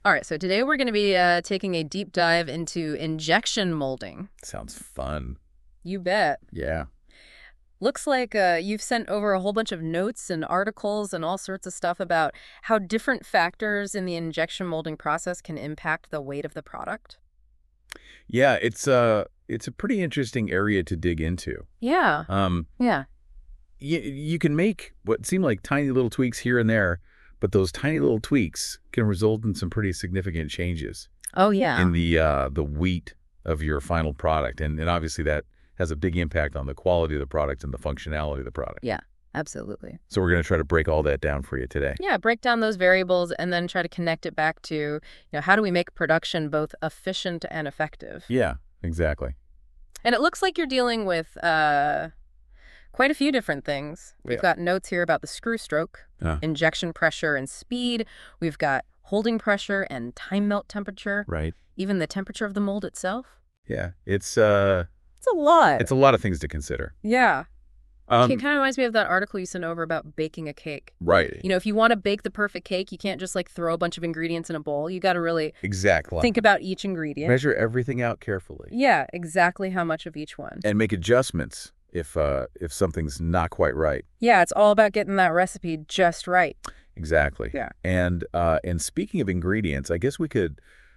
All right, so today we're going to be taking a deep dive into injection molding. Sounds fun. You bet. Yeah. Looks like you've sent over a whole bunch of notes and articles and all sorts of stuff about how different factors in the injection molding process can impact the weight of the product. Yeah, it's a pretty interesting area to dig into. Yeah. Um, Yeah. you can make what seem like tiny little tweaks here and there, but those tiny little tweaks can result in some pretty significant changes Oh, yeah. in the weight of your final product, and obviously that has a big impact on the quality of the product and the functionality of the product. Yeah, absolutely. So we're going to try to break all that down for you today. Yeah, break down those variables and then try to connect it back to, how do we make production both efficient and effective? Yeah, exactly. And it looks like you're dealing with quite a few different things. We've Yeah. got notes here about the screw stroke, injection pressure and speed. We've got holding pressure and time melt temperature, Right. even the temperature of the mold itself. Yeah, it's It's a lot. a lot of things to consider. Yeah. Um, It kind of reminds me of that article you sent over about baking a cake. right. If you want to bake the perfect cake, you can't just throw a bunch of ingredients in a bowl. You got to really Exactly. think about each ingredient. Measure everything out carefully. Yeah, exactly how much of each one. And make adjustments if something's not quite right. Yeah, it's all about getting that recipe just right. Exactly. Yeah. And speaking of ingredients, I guess we could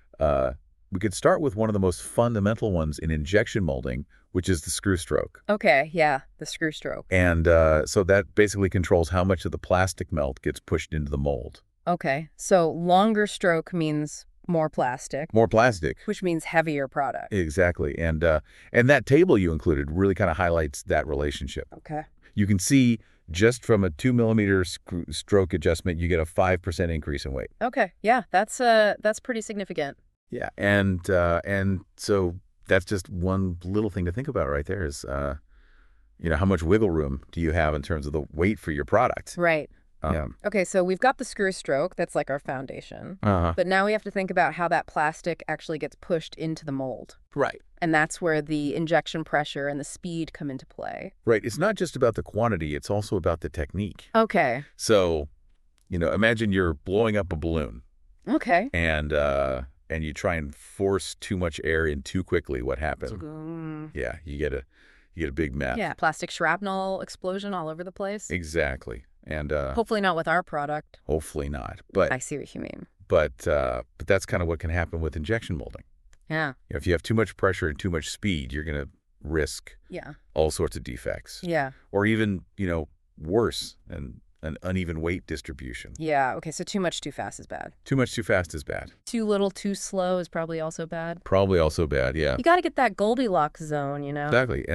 start with one of the most fundamental ones in injection molding, which is the screw stroke. Okay, yeah, the screw stroke. And so that basically controls how much of the plastic melt gets pushed into the mold. Okay, so longer stroke means more plastic, More plastic. which means heavier product. Exactly. And that table you included really kind of highlights that relationship. Okay. You can see just from a 2 millimeter stroke adjustment, you get a 5% increase in weight. Okay, yeah, that's pretty significant. Yeah, and so that's just one little thing to think about right there is, how much wiggle room do you have in terms of the weight for your product? Right. Yeah. Okay, so we've got the screw stroke. That's like our foundation. Uh-huh. But now we have to think about how that plastic actually gets pushed into the mold. Right. And that's where the injection pressure and the speed come into play. Right. It's not just about the quantity, it's also about the technique. Okay. So, imagine you're blowing up a balloon Okay. and you try and force too much air in too quickly. What happens? Yeah, you get a big mess. Yeah, plastic shrapnel explosion all over the place. Exactly. And Hopefully not with our product. hopefully not. But I see what you mean. but that's kind of what can happen with injection molding. Yeah. If you have too much pressure and too much speed, you're going to risk Yeah. all sorts of defects. Yeah. Or even, worse, an uneven weight distribution. Yeah. Okay, so too much too fast is bad. Too much too fast is bad. Too little too slow is probably also bad. Probably also bad, yeah. You got to get that Goldilocks zone, Exactly.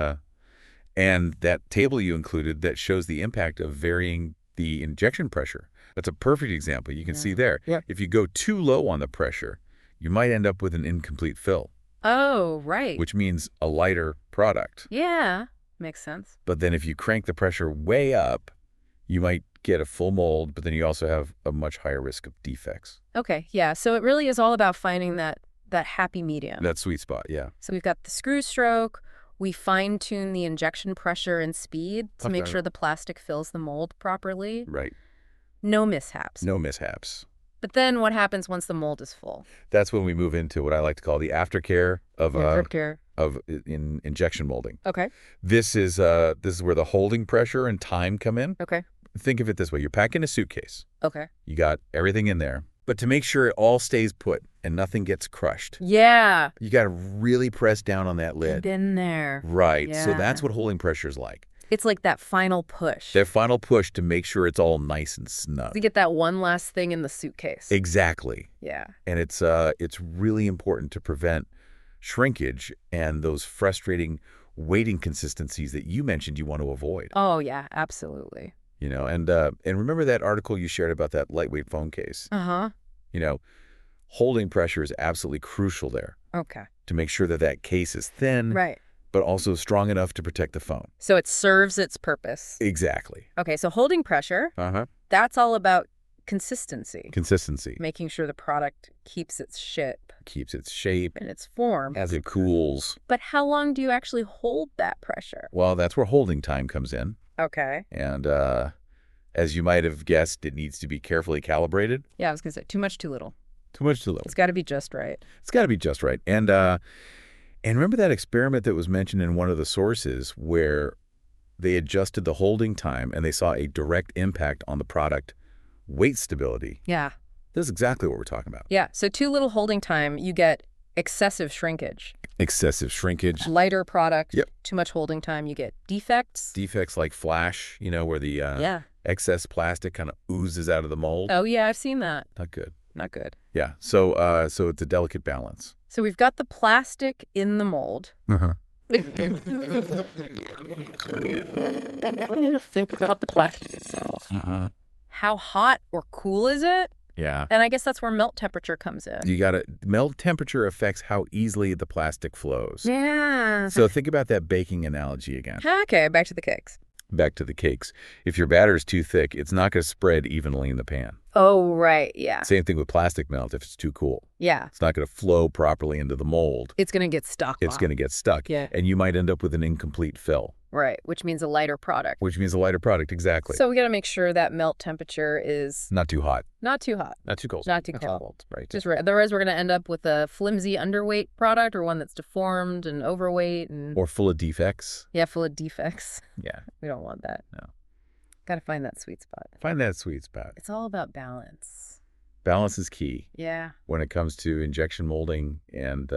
And that table you included that shows the impact of varying the injection pressure. That's a perfect example. You can see there. Yeah. If you go too low on the pressure, you might end up with an incomplete fill, Oh, right. which means a lighter product. Yeah. Makes sense. But then if you crank the pressure way up, you might get a full mold, but then you also have a much higher risk of defects. Okay. Yeah. So it really is all about finding that happy medium. That sweet spot, yeah. So we've got the screw stroke. We fine tune the injection pressure and speed to make sure the plastic fills the mold properly. Right. No mishaps. No mishaps. But then what happens once the mold is full? That's when we move into what I like to call the aftercare of in injection molding. Okay. This is where the holding pressure and time come in. Okay. Think of it this way. You're packing a suitcase. Okay. You got everything in there. But to make sure it all stays put and nothing gets crushed, Yeah. you got to really press down on that lid. Been there. Right. So Yeah. that's what holding pressure is like. It's like that final push. That final push to make sure it's all nice and snug. To get that one last thing in the suitcase. Exactly. Yeah. And it's really important to prevent shrinkage and those frustrating weight inconsistencies that you mentioned you want to avoid. Oh, yeah. Absolutely. And remember that article you shared about that lightweight phone case? Uh-huh. Holding pressure is absolutely crucial there Okay. to make sure that case is thin, Right. but also strong enough to protect the phone. So it serves its purpose. Exactly. Okay. So holding pressure, Uh-huh. that's all about consistency. Consistency. Making sure the product keeps its shape Keeps its shape and its form. as it cools. But how long do you actually hold that pressure? Well, that's where holding time comes in. Okay. And as you might have guessed, it needs to be carefully calibrated. Yeah, I was going to say too much, too little. Too much, too little. It's got to be just right. It's got to be just right. And remember that experiment that was mentioned in one of the sources where they adjusted the holding time and they saw a direct impact on the product weight stability. Yeah. This is exactly what we're talking about. Yeah. So too little holding time, you get excessive shrinkage. Excessive shrinkage. Lighter product. Yep. Too much holding time, you get defects. Defects like flash, where the excess plastic kind of oozes out of the mold. Oh, yeah, I've seen that. Not good. Not good. Yeah. So it's a delicate balance. So we've got the plastic in the mold. Uh-huh. How hot or cool is it? Yeah. And I guess that's where melt temperature comes in. Melt temperature affects how easily the plastic flows. Yeah. So think about that baking analogy again. Okay, back to the cakes. Back to the cakes. If your batter is too thick, it's not going to spread evenly in the pan. Oh, right. Yeah. Same thing with plastic melt if it's too cool. Yeah. It's not going to flow properly into the mold. It's going to get stuck. It's going to get stuck. Yeah. And you might end up with an incomplete fill. Right, which means a lighter product. Which means a lighter product, exactly. So we got to make sure that melt temperature is not too hot. Not too hot. Not too cold. Not too cold. Right. Just right. Otherwise, we're going to end up with a flimsy underweight product or one that's deformed and overweight. Or full of defects. Yeah, full of defects. Yeah. We don't want that. No. Got to find that sweet spot. Find that sweet spot. It's all about balance. Balance is key. Yeah. When it comes to injection molding and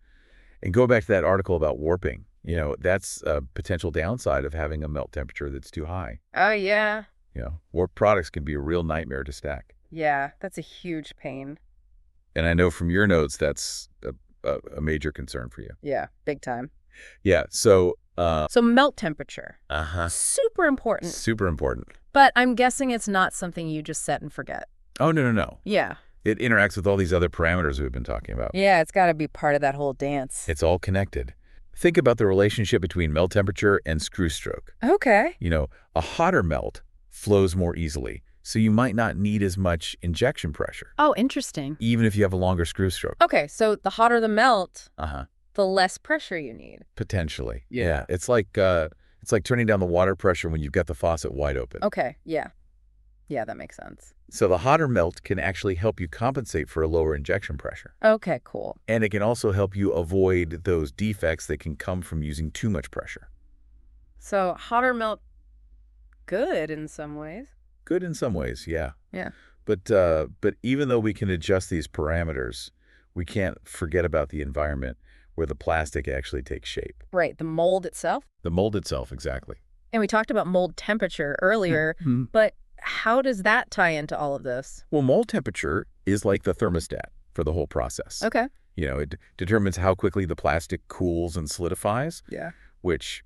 go back to that article about warping. That's a potential downside of having a melt temperature that's too high. Oh, yeah. Warped products can be a real nightmare to stack. Yeah, that's a huge pain. And I know from your notes that's a major concern for you. Yeah, big time. Yeah, so melt temperature. Uh-huh. Super important. Super important. But I'm guessing it's not something you just set and forget. Oh, no. Yeah. It interacts with all these other parameters we've been talking about. Yeah, it's got to be part of that whole dance. It's all connected. Think about the relationship between melt temperature and screw stroke. Okay. A hotter melt flows more easily, so you might not need as much injection pressure. Oh, interesting. Even if you have a longer screw stroke. Okay, so the hotter the melt, Uh-huh. the less pressure you need. Potentially. Yeah. It's like turning down the water pressure when you've got the faucet wide open. Okay, yeah. Yeah, that makes sense. So the hotter melt can actually help you compensate for a lower injection pressure. Okay, cool. And it can also help you avoid those defects that can come from using too much pressure. So hotter melt, good in some ways. Good in some ways, yeah. Yeah. But even though we can adjust these parameters, we can't forget about the environment where the plastic actually takes shape. Right, the mold itself. The mold itself, exactly. And we talked about mold temperature earlier, but how does that tie into all of this? Well, mold temperature is like the thermostat for the whole process. Okay. It determines how quickly the plastic cools and solidifies. Yeah. Which,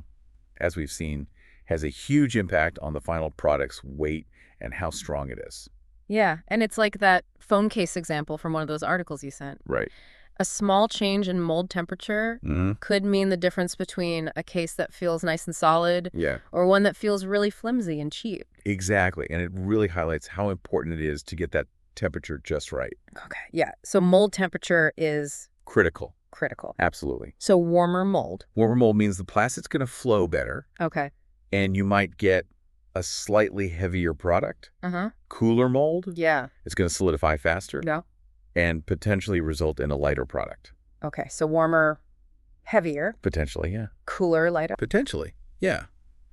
as we've seen, has a huge impact on the final product's weight and how strong it is. Yeah, and it's like that phone case example from one of those articles you sent. Right. A small change in mold temperature could mean the difference between a case that feels nice and solid or one that feels really flimsy and cheap. Exactly, and it really highlights how important it is to get that temperature just right. Okay, yeah. So mold temperature is critical. Absolutely. So warmer mold. Warmer mold means the plastic's going to flow better. Okay. And you might get a slightly heavier product. Uh-huh. Cooler mold. Yeah. It's going to solidify faster. Yeah. And potentially result in a lighter product. Okay, so warmer, heavier. Potentially, yeah. Cooler, lighter. Potentially, yeah.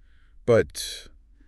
But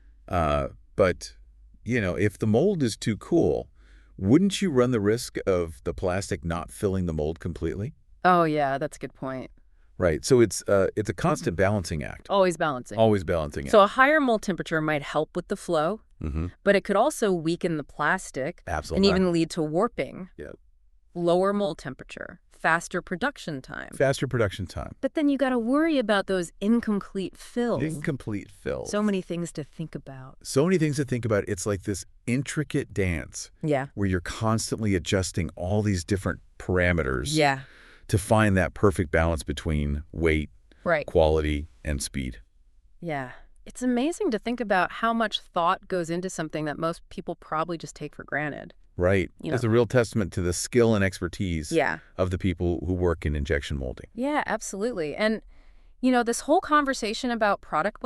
if the mold is too cool, wouldn't you run the risk of the plastic not filling the mold completely? Oh, yeah, that's a good point. Right. So it's a constant balancing act. Always balancing. Always balancing. So a higher mold temperature might help with the flow, but it could also weaken the plastic. Absolutely. And even lead to warping. Yep. Lower mold temperature, faster production time. But then you got to worry about those incomplete fills. So many things to think about. It's like this intricate dance. Yeah. Where you're constantly adjusting all these different parameters. Yeah. To find that perfect balance between weight, quality, and speed. Yeah. It's amazing to think about how much thought goes into something that most people probably just take for granted. Right. It's a real testament to the skill and expertise of the people who work in injection molding. Yeah, absolutely. And, this whole conversation about product weight,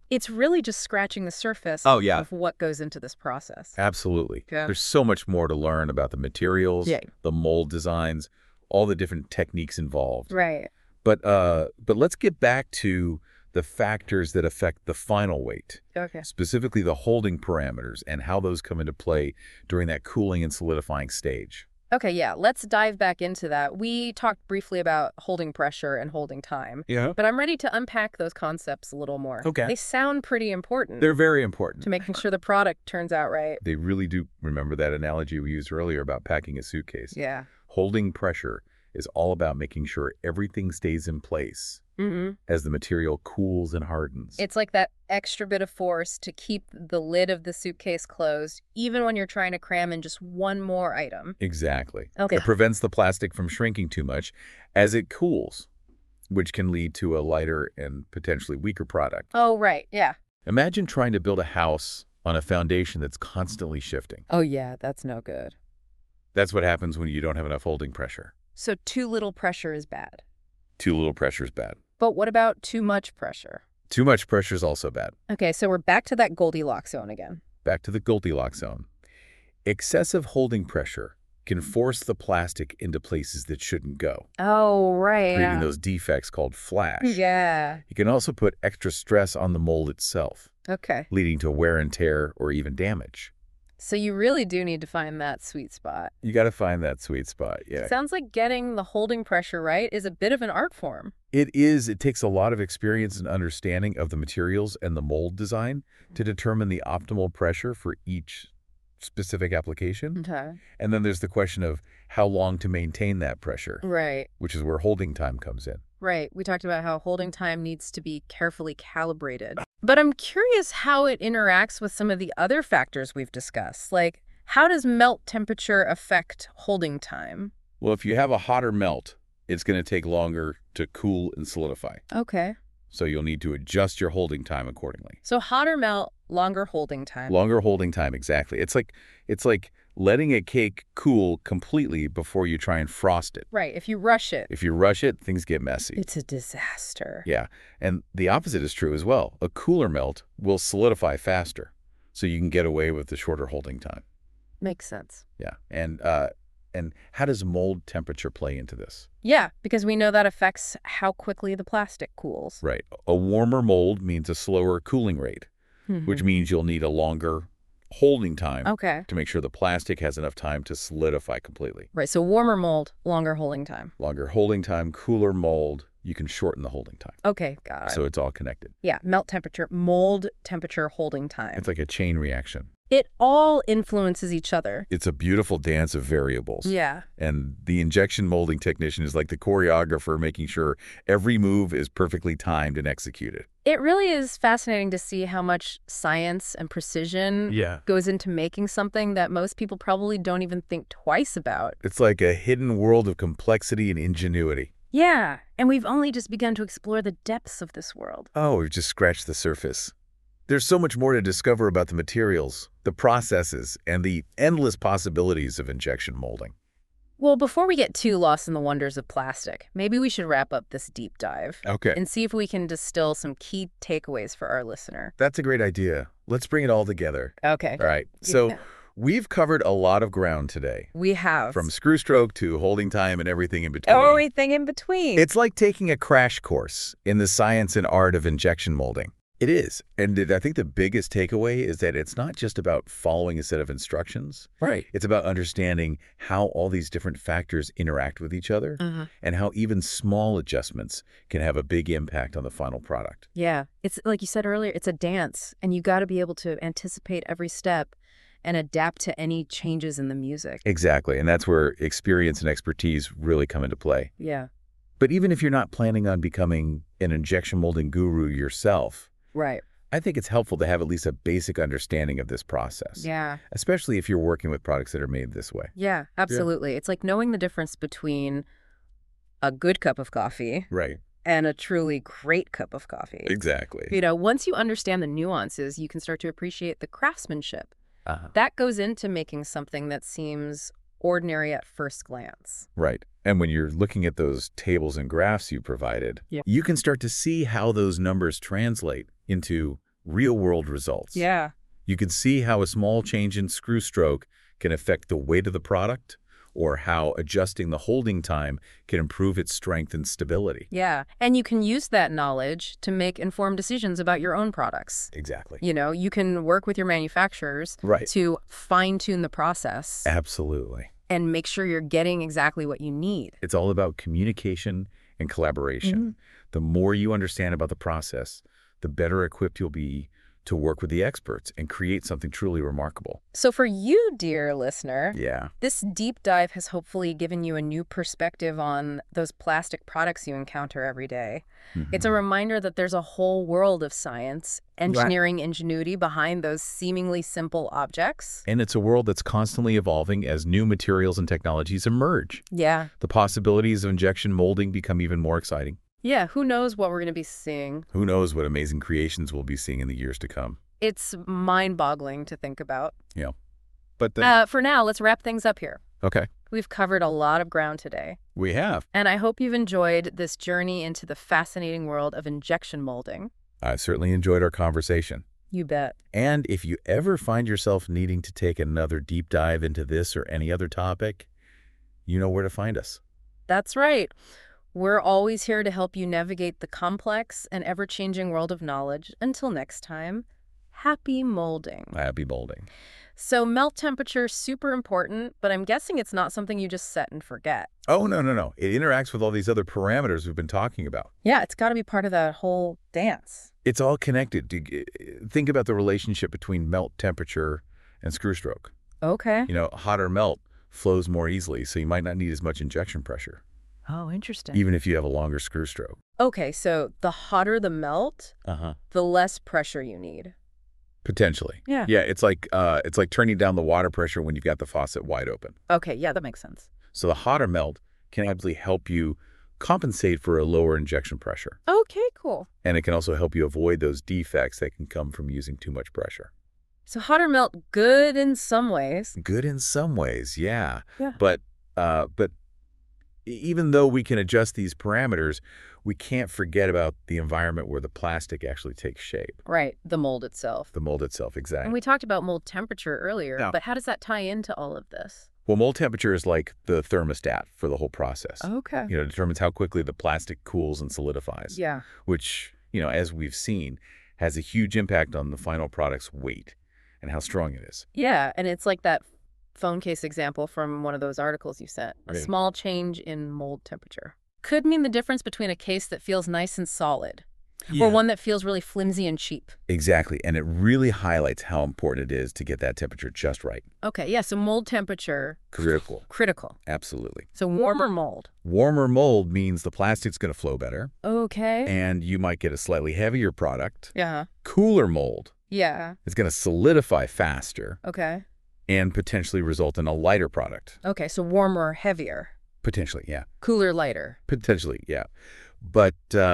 It's really just scratching the surface Oh, yeah. of what goes into this process. Absolutely. Yeah. There's so much more to learn about the materials, Yeah. the mold designs, all the different techniques involved. Right. But let's get back to the factors that affect the final weight, Okay. specifically the holding parameters and how those come into play during that cooling and solidifying stage. Okay, yeah, let's dive back into that. We talked briefly about holding pressure and holding time, Yeah. but I'm ready to unpack those concepts a little more. Okay. They sound pretty important They're very important. to making sure the product turns out right. They really do. Remember that analogy we used earlier about packing a suitcase? Yeah. Holding pressure is all about making sure everything stays in place Mm-hmm. as the material cools and hardens. It's like that extra bit of force to keep the lid of the suitcase closed, even when you're trying to cram in just one more item. Exactly. Okay. It prevents the plastic from shrinking too much as it cools, which can lead to a lighter and potentially weaker product. Oh, right, yeah. Imagine trying to build a house on a foundation that's constantly shifting. Oh, yeah, that's no good. That's what happens when you don't have enough holding pressure. So too little pressure is bad. Too little pressure is bad. But what about too much pressure? Too much pressure is also bad. Okay, so we're back to that Goldilocks zone again. Back to the Goldilocks zone. Excessive holding pressure can force the plastic into places that shouldn't go, Oh, right. creating those defects called flash. Yeah. It can also put extra stress on the mold itself, Okay. leading to wear and tear or even damage. So you really do need to find that sweet spot. You got to find that sweet spot. Yeah. Sounds like getting the holding pressure right is a bit of an art form. It is. It takes a lot of experience and understanding of the materials and the mold design to determine the optimal pressure for each specific application. Okay. And then there's the question of how long to maintain that pressure, Right. which is where holding time comes in. Right. We talked about how holding time needs to be carefully calibrated. But I'm curious how it interacts with some of the other factors we've discussed. Like, how does melt temperature affect holding time? Well, if you have a hotter melt, it's going to take longer to cool and solidify. Okay. So you'll need to adjust your holding time accordingly. So hotter melt, longer holding time. Longer holding time, exactly. It's like letting a cake cool completely before you try and frost it. Right. If you rush it, If you rush it, things get messy. it's a disaster. Yeah, and the opposite is true as well. A cooler melt will solidify faster, so you can get away with the shorter holding time. Makes sense. Yeah, and how does mold temperature play into this? Yeah, because we know that affects how quickly the plastic cools. Right, a warmer mold means a slower cooling rate, which Mhm. means you'll need a longer holding time Okay. to make sure the plastic has enough time to solidify completely. Right. So warmer mold, longer holding time. Longer holding time, cooler mold, you can shorten the holding time. Okay. Got it. So it's all connected. Yeah. Melt temperature, mold temperature, holding time. It's like a chain reaction. It all influences each other. It's a beautiful dance of variables. Yeah. And the injection molding technician is like the choreographer making sure every move is perfectly timed and executed. It really is fascinating to see how much science and precision goes into making something that most people probably don't even think twice about. It's like a hidden world of complexity and ingenuity. Yeah. And we've only just begun to explore the depths of this world. Oh, we've just scratched the surface. There's so much more to discover about the materials, the processes, and the endless possibilities of injection molding. Well, before we get too lost in the wonders of plastic, maybe we should wrap up this deep dive Okay. and see if we can distill some key takeaways for our listener. That's a great idea. Let's bring it all together. Okay. All right. So we've covered a lot of ground today, We have. from screw stroke to holding time and everything in between. everything in between. It's like taking a crash course in the science and art of injection molding. It is. And I think the biggest takeaway is that it's not just about following a set of instructions. Right. It's about understanding how all these different factors interact with each other and how even small adjustments can have a big impact on the final product. Yeah. It's like you said earlier, it's a dance, and you got to be able to anticipate every step and adapt to any changes in the music. Exactly. And that's where experience and expertise really come into play. Yeah. But even if you're not planning on becoming an injection molding guru yourself, Right. I think it's helpful to have at least a basic understanding of this process. Yeah. Especially if you're working with products that are made this way. Yeah, absolutely. It's like knowing the difference between a good cup of coffee Right. and a truly great cup of coffee. Exactly. You know, once you understand the nuances, you can start to appreciate the craftsmanship. Uh-huh. That goes into making something that seems ordinary at first glance. Right. And when you're looking at those tables and graphs you provided, Yeah. you can start to see how those numbers translate into real-world results. Yeah. You can see how a small change in screw stroke can affect the weight of the product, or how adjusting the holding time can improve its strength and stability. Yeah. And you can use that knowledge to make informed decisions about your own products. Exactly. You can work with your manufacturers Right. to fine-tune the process Absolutely. and make sure you're getting exactly what you need. It's all about communication and collaboration. The more you understand about the process, the better equipped you'll be to work with the experts and create something truly remarkable. So for you, dear listener, Yeah. this deep dive has hopefully given you a new perspective on those plastic products you encounter every day. It's a reminder that there's a whole world of science, engineering ingenuity behind those seemingly simple objects. And it's a world that's constantly evolving as new materials and technologies emerge. Yeah. The possibilities of injection molding become even more exciting. Yeah, who knows what we're going to be seeing. Who knows what amazing creations we'll be seeing in the years to come. It's mind-boggling to think about. Yeah. But then, For now, let's wrap things up here. okay, We've covered a lot of ground today. we have. And I hope you've enjoyed this journey into the fascinating world of injection molding. I certainly enjoyed our conversation. You bet. And if you ever find yourself needing to take another deep dive into this or any other topic, you know where to find us. That's right. We're always here to help you navigate the complex and ever-changing world of knowledge. Until next time, happy molding. Happy molding. So melt temperature is super important, but I'm guessing it's not something you just set and forget. Oh, no. It interacts with all these other parameters we've been talking about. Yeah, it's got to be part of that whole dance. It's all connected. Think about the relationship between melt temperature and screw stroke. Okay. Hotter melt flows more easily, so you might not need as much injection pressure, Oh, interesting. even if you have a longer screw stroke. Okay, so the hotter the melt, the less pressure you need. Potentially. Yeah. Yeah, it's like turning down the water pressure when you've got the faucet wide open. Okay, yeah, that makes sense. So the hotter melt can actually help you compensate for a lower injection pressure. Okay, cool. And it can also help you avoid those defects that can come from using too much pressure. So hotter melt, good in some ways. Good in some ways, yeah. Yeah. But even though we can adjust these parameters, we can't forget about the environment where the plastic actually takes shape. Right, the mold itself. The mold itself, exactly. And we talked about mold temperature earlier, Yeah. but how does that tie into all of this? Well, mold temperature is like the thermostat for the whole process. Okay. It determines how quickly the plastic cools and solidifies. Yeah. Which, as we've seen, has a huge impact on the final product's weight and how strong it is. Yeah, and it's like that phone case example from one of those articles you sent. A Right. small change in mold temperature could mean the difference between a case that feels nice and solid or one that feels really flimsy and cheap. Exactly. And it really highlights how important it is to get that temperature just right. Okay, yeah, so mold temperature, critical. Absolutely. So warmer mold. Warmer mold means the plastic's going to flow better, Okay. and you might get a slightly heavier product. Yeah. Cooler mold Yeah. is going to solidify faster Okay. and potentially result in a lighter product. Okay, so warmer, heavier. Potentially, yeah. Cooler, lighter. Potentially, yeah. But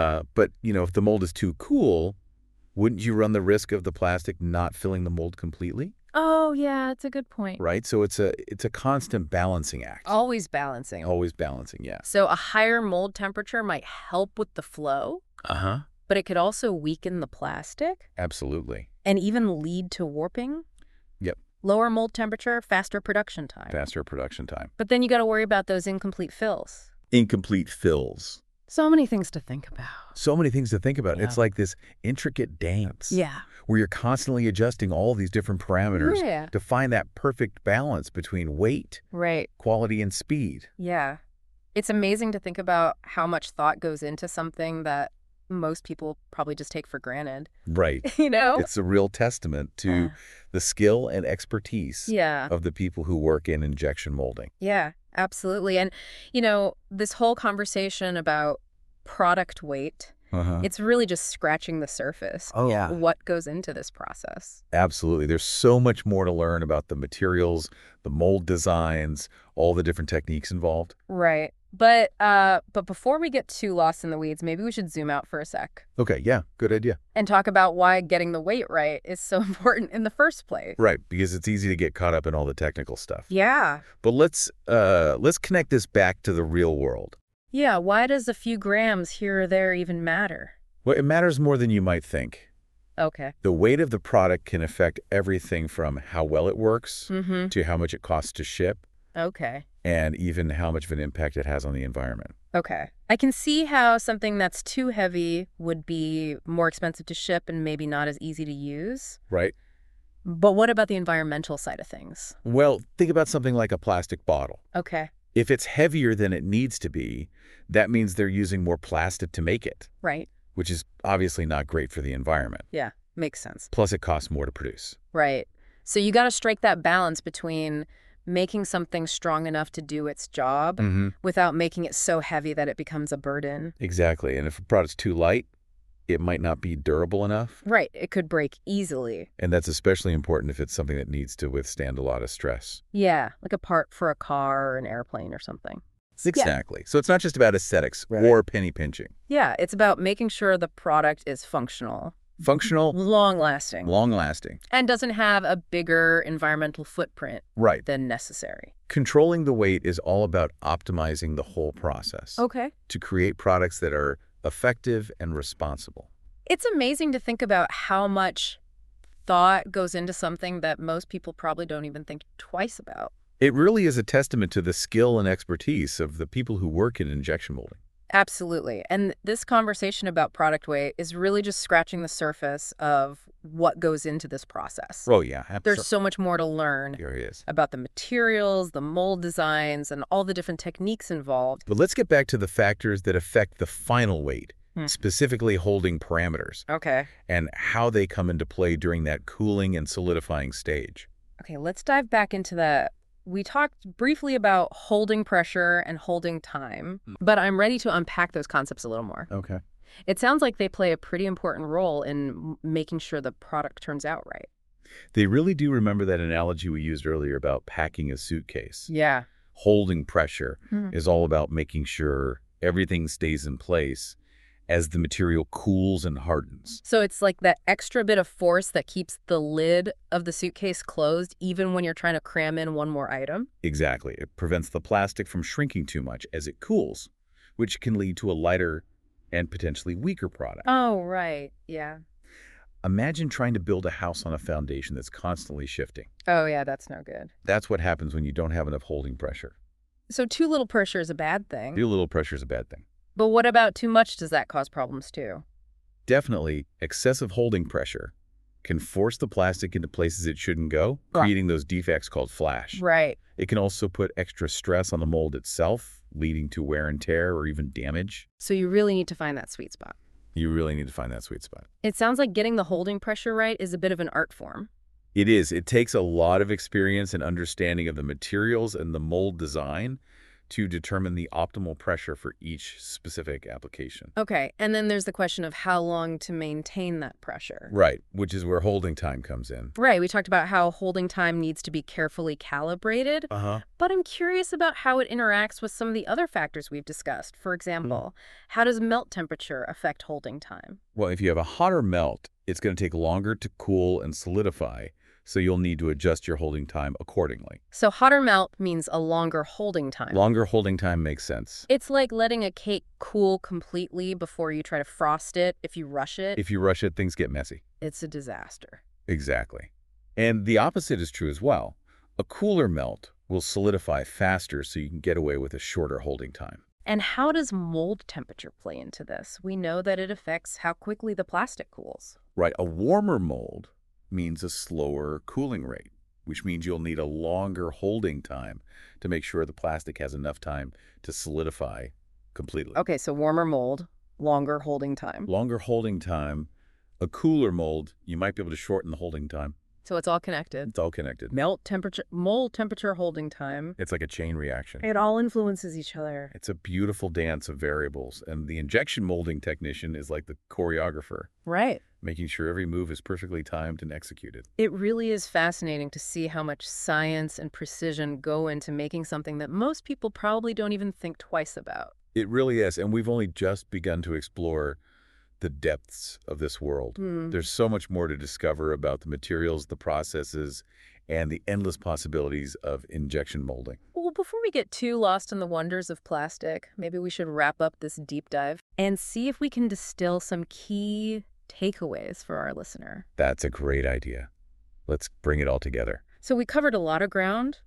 if the mold is too cool, wouldn't you run the risk of the plastic not filling the mold completely? Oh, yeah, that's a good point. Right? So it's a constant balancing act. Always balancing. Always balancing, yeah. So a higher mold temperature might help with the flow, Uh-huh. but it could also weaken the plastic Absolutely. and even lead to warping. Yep. Lower mold temperature, faster production time. Faster production time. But then you got to worry about those incomplete fills. Incomplete fills. So many things to think about. So many things to think about. Yeah. It's like this intricate dance. Yeah. Where you're constantly adjusting all these different parameters Yeah. to find that perfect balance between weight, Right. quality, and speed. Yeah. It's amazing to think about how much thought goes into something that most people probably just take for granted. Right. Oh. It's a real testament to the skill and expertise Yeah. of the people who work in injection molding. Yeah, absolutely. And, this whole conversation about product weight, it's really just scratching the surface. Oh, yeah. What goes into this process? Absolutely. There's so much more to learn about the materials, the mold designs, all the different techniques involved. Right. But before we get too lost in the weeds, maybe we should zoom out for a sec Okay, yeah, good idea. and talk about why getting the weight right is so important in the first place. Right, because it's easy to get caught up in all the technical stuff. Yeah. But let's connect this back to the real world. Yeah, why does a few grams here or there even matter? Well, it matters more than you might think. Okay. The weight of the product can affect everything from how well it works Mm-hmm. to how much it costs to ship Okay. and even how much of an impact it has on the environment. Okay. I can see how something that's too heavy would be more expensive to ship and maybe not as easy to use. Right? But what about the environmental side of things? Well, think about something like a plastic bottle. Okay. If it's heavier than it needs to be, that means they're using more plastic to make it, Right. which is obviously not great for the environment. Yeah. Makes sense. Plus, it costs more to produce. Right. So you got to strike that balance between making something strong enough to do its job without making it so heavy that it becomes a burden. Exactly. And if a product's too light, it might not be durable enough. Right. It could break easily. And that's especially important if it's something that needs to withstand a lot of stress. Yeah. Like a part for a car or an airplane or something. Exactly. So it's not just about aesthetics Right. or penny pinching. Yeah. It's about making sure the product is functional, Functional, long-lasting, long-lasting. and doesn't have a bigger environmental footprint Right. than necessary. Controlling the weight is all about optimizing the whole process Okay. to create products that are effective and responsible. It's amazing to think about how much thought goes into something that most people probably don't even think twice about. It really is a testament to the skill and expertise of the people who work in injection molding. Absolutely. And this conversation about product weight is really just scratching the surface of what goes into this process. Oh, yeah. There's so much more to learn Here he is. about the materials, the mold designs, and all the different techniques involved. But let's get back to the factors that affect the final weight, Hmm. specifically holding parameters, Okay. and how they come into play during that cooling and solidifying stage. Okay, let's dive back into that. We talked briefly about holding pressure and holding time, but I'm ready to unpack those concepts a little more. Okay. It sounds like they play a pretty important role in making sure the product turns out right. They really do remember that analogy we used earlier about packing a suitcase. Yeah. Holding pressure Hmm. is all about making sure everything stays in place as the material cools and hardens. So it's like that extra bit of force that keeps the lid of the suitcase closed even when you're trying to cram in one more item? Exactly. It prevents the plastic from shrinking too much as it cools, which can lead to a lighter and potentially weaker product. Oh, right. Yeah. Imagine trying to build a house on a foundation that's constantly shifting. Oh, yeah, that's no good. That's what happens when you don't have enough holding pressure. So too little pressure is a bad thing. Too little pressure is a bad thing. But what about too much? Does that cause problems too? Definitely, excessive holding pressure can force the plastic into places it shouldn't go, creating those defects called flash. Right. It can also put extra stress on the mold itself, leading to wear and tear or even damage. So you really need to find that sweet spot. You really need to find that sweet spot. It sounds like getting the holding pressure right is a bit of an art form. It is. It takes a lot of experience and understanding of the materials and the mold design to determine the optimal pressure for each specific application. Okay, and then there's the question of how long to maintain that pressure. Right, which is where holding time comes in. Right, we talked about how holding time needs to be carefully calibrated, but I'm curious about how it interacts with some of the other factors we've discussed. For example, how does melt temperature affect holding time? Well, if you have a hotter melt, it's going to take longer to cool and solidify, so you'll need to adjust your holding time accordingly. So hotter melt means a longer holding time. Longer holding time makes sense. It's like letting a cake cool completely before you try to frost it. If you rush it, If you rush it, things get messy. it's a disaster. Exactly. And the opposite is true as well. A cooler melt will solidify faster so you can get away with a shorter holding time. And how does mold temperature play into this? We know that it affects how quickly the plastic cools. Right, a warmer mold means a slower cooling rate, which means you'll need a longer holding time to make sure the plastic has enough time to solidify completely. Okay, so warmer mold, longer holding time. Longer holding time, a cooler mold, you might be able to shorten the holding time. So it's all connected. It's all connected. Melt temperature, mold temperature, holding time. It's like a chain reaction. It all influences each other. It's a beautiful dance of variables, and the injection molding technician is like the choreographer, Right. making sure every move is perfectly timed and executed. It really is fascinating to see how much science and precision go into making something that most people probably don't even think twice about. It really is, and we've only just begun to explore the depths of this world. There's so much more to discover about the materials, the processes, and the endless possibilities of injection molding. Well, before we get too lost in the wonders of plastic, maybe we should wrap up this deep dive and see if we can distill some key takeaways for our listener. That's a great idea. Let's bring it all together. So we covered a lot of ground.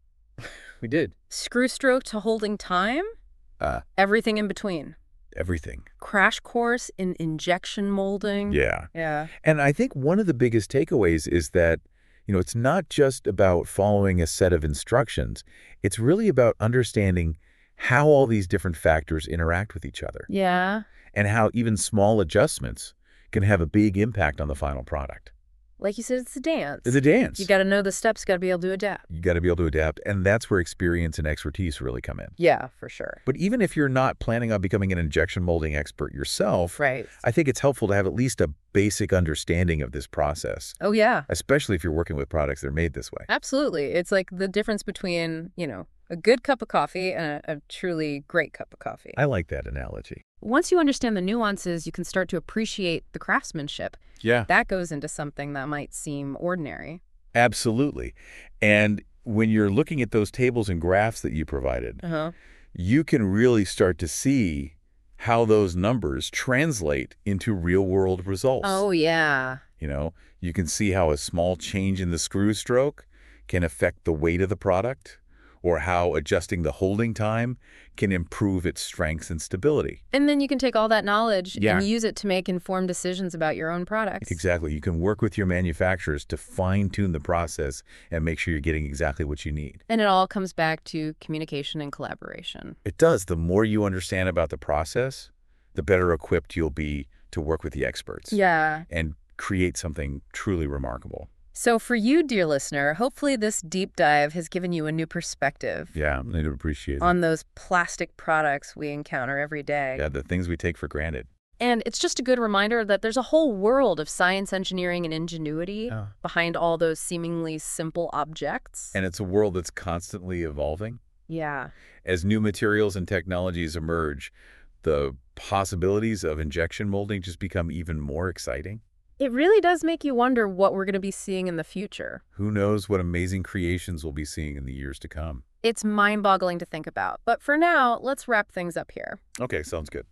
We did. Screw stroke to holding time, everything in between. Everything. Crash course in injection molding. Yeah. Yeah. And I think one of the biggest takeaways is that, it's not just about following a set of instructions. It's really about understanding how all these different factors interact with each other. Yeah. And how even small adjustments can have a big impact on the final product. Like you said, it's a dance. It's a dance. You got to know the steps, got to be able to adapt. You got to be able to adapt, and that's where experience and expertise really come in. Yeah, for sure. But even if you're not planning on becoming an injection molding expert yourself, Right. I think it's helpful to have at least a basic understanding of this process, Oh, yeah. especially if you're working with products that are made this way. Absolutely. It's like the difference between, a good cup of coffee and a truly great cup of coffee. I like that analogy. Once you understand the nuances, you can start to appreciate the craftsmanship. Yeah. That goes into something that might seem ordinary. Absolutely. And when you're looking at those tables and graphs that you provided, you can really start to see how those numbers translate into real-world results. Oh, yeah. You can see how a small change in the screw stroke can affect the weight of the product, or how adjusting the holding time can improve its strength and stability. And then you can take all that knowledge Yeah. and use it to make informed decisions about your own products. Exactly. You can work with your manufacturers to fine-tune the process and make sure you're getting exactly what you need. And it all comes back to communication and collaboration. It does. The more you understand about the process, the better equipped you'll be to work with the experts. Yeah. And create something truly remarkable. So for you, dear listener, hopefully this deep dive has given you a new perspective Yeah, I do appreciate it. on those plastic products we encounter every day. Yeah, the things we take for granted. And it's just a good reminder that there's a whole world of science, engineering, and ingenuity behind all those seemingly simple objects. And it's a world that's constantly evolving. Yeah. As new materials and technologies emerge, the possibilities of injection molding just become even more exciting. It really does make you wonder what we're going to be seeing in the future. Who knows what amazing creations we'll be seeing in the years to come. It's mind-boggling to think about. But for now, let's wrap things up here. Okay, sounds good.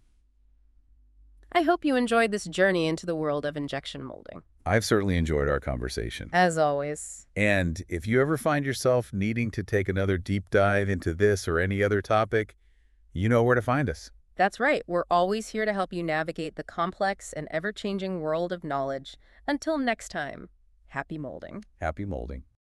I hope you enjoyed this journey into the world of injection molding. I've certainly enjoyed our conversation. As always. And if you ever find yourself needing to take another deep dive into this or any other topic, you know where to find us. That's right. We're always here to help you navigate the complex and ever-changing world of knowledge. Until next time, happy molding. Happy molding.